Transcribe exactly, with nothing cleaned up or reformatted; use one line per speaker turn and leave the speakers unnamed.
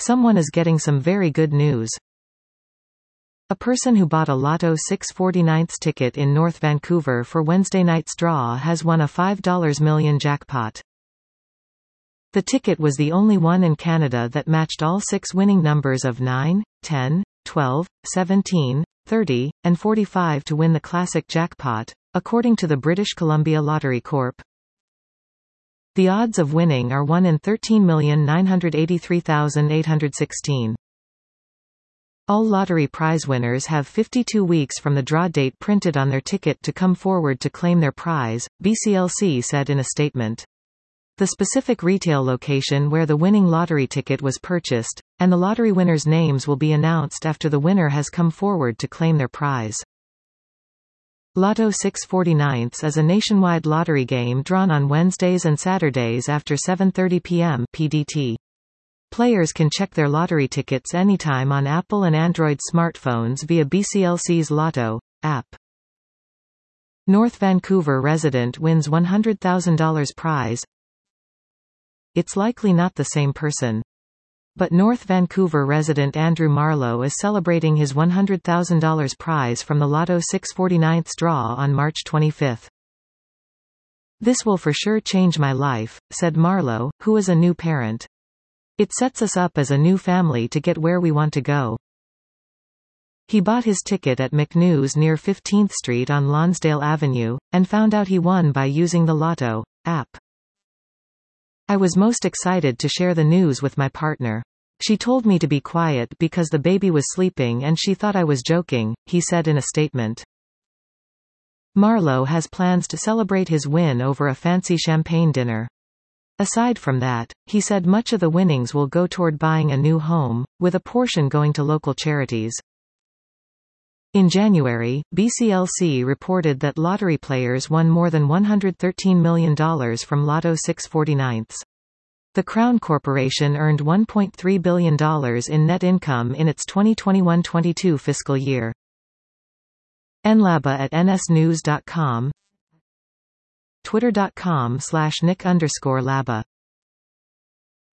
Someone is getting some very good news. A person who bought a Lotto six forty-nine ticket in North Vancouver for Wednesday night's draw has won a five million dollars jackpot. The ticket was the only one in Canada that matched all six winning numbers of nine, ten, twelve, seventeen, thirty, and forty-five to win the classic jackpot, according to the British Columbia Lottery Corp. The odds of winning are one in thirteen million nine hundred eighty-three thousand eight hundred sixteen. All lottery prize winners have fifty-two weeks from the draw date printed on their ticket to come forward to claim their prize, B C L C said in a statement. The specific retail location where the winning lottery ticket was purchased, and the lottery winners' names will be announced after the winner has come forward to claim their prize. Lotto six forty-nine is a nationwide lottery game drawn on Wednesdays and Saturdays after seven thirty p m P D T. Players can check their lottery tickets anytime on Apple and Android smartphones via B C L C's Lotto app. North Vancouver resident wins one hundred thousand dollars prize. It's likely not the same person. But North Vancouver resident Andrew Marlowe is celebrating his one hundred thousand dollars prize from the Lotto six forty-nine draw on March twenty-fifth. This will for sure change my life, said Marlowe, who is a new parent. It sets us up as a new family to get where we want to go. He bought his ticket at McNews near fifteenth Street on Lonsdale Avenue, and found out he won by using the Lotto app. I was most excited to share the news with my partner. She told me to be quiet because the baby was sleeping and she thought I was joking, he said in a statement. Marlowe has plans to celebrate his win over a fancy champagne dinner. Aside from that, he said much of the winnings will go toward buying a new home, with a portion going to local charities. In January, B C L C reported that lottery players won more than one hundred thirteen million dollars from Lotto six forty-nine. The Crown Corporation earned one point three billion dollars in net income in its twenty twenty-one twenty-two fiscal year. nlaba at n s news dot com, twitter dot com slash nick underscore laba